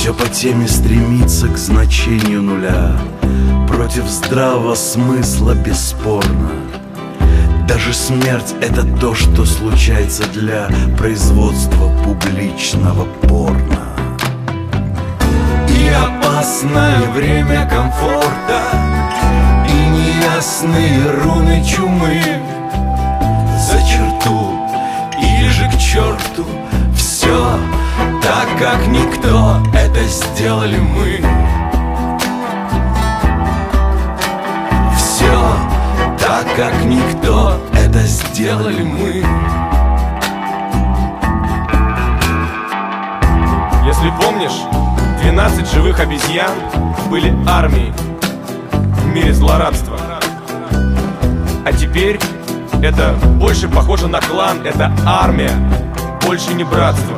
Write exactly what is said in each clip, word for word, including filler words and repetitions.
Все по теме стремится к значению нуля, против здравого смысла бесспорно. Даже смерть — это то, что случается для производства публичного порно. И опасное время комфорта, и неясные руны чумы. За черту или же к черту, все так, как никто, это сделали мы. Все так, как никто, это сделали мы. Если помнишь, двенадцать живых обезьян были армией в мире злорадства. А теперь это больше похоже на клан, это армия, больше не братство.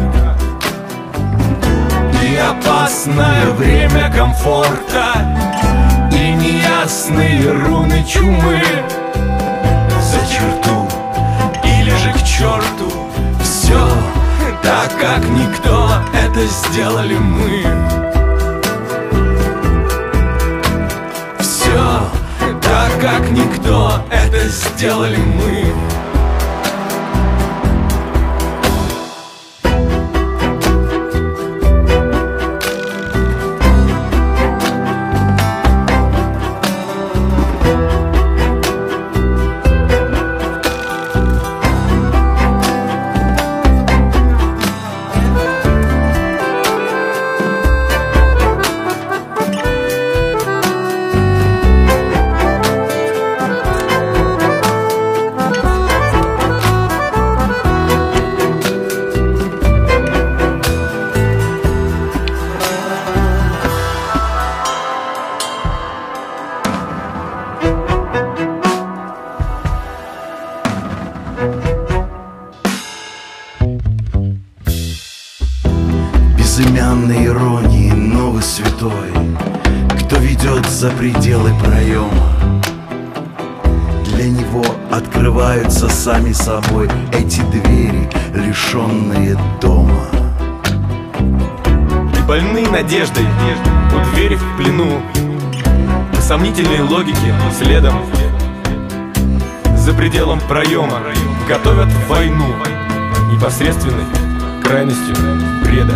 И опасное время комфорта, и неясные руны чумы. За черту или же к черту, все так, как никто, это сделали мы. Все так, как никто, это сделали мы. Безымянной иронии новый святой, кто ведет за пределы проема. Для него открываются сами собой эти двери, лишенные дома. И больные надеждой у двери в плену, по сомнительной логике следом за пределом проема готовят войну непосредственной крайностью бреда.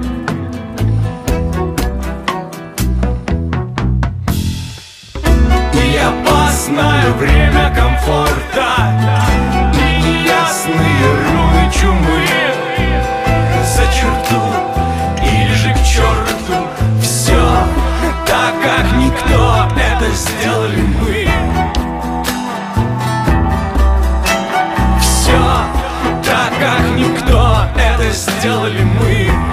И опасное время комфорта, и неясные руны чумы. За черту или же к черту, все так, как никто, это сделали мы. Все так, как никто, это сделали мы.